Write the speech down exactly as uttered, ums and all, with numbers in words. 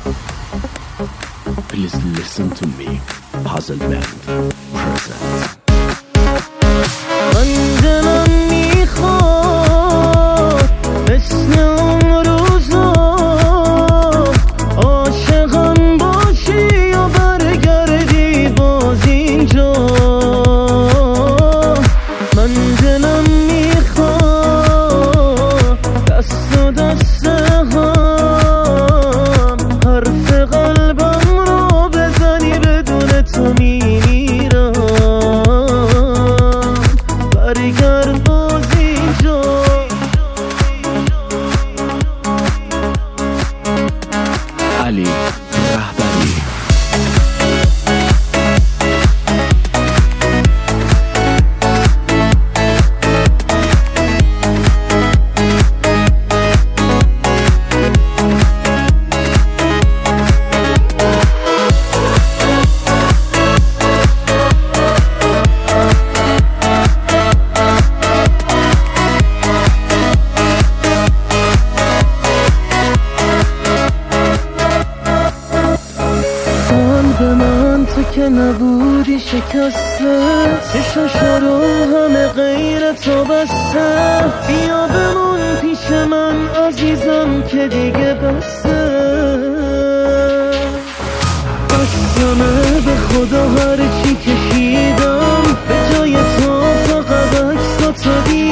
Please listen to me. Puzzle Band presents. من دلم میخواد مثل اون روزا عاشقم باشی یا برگردی باز اینجا. من دلم میخواد دست و دست هم حرف قلبم رو بزنی بدون تو میمیرم. برگرد باز اینجا. علی رهبری. به من تو که نبودی شکسته، چشاشا رو همه غیر تو بسته. بیا بمون پیش من عزیزم که دیگه بسته. قسمه به خدا هرچی کشیدم به جای تو فقط عکساتو دیدم.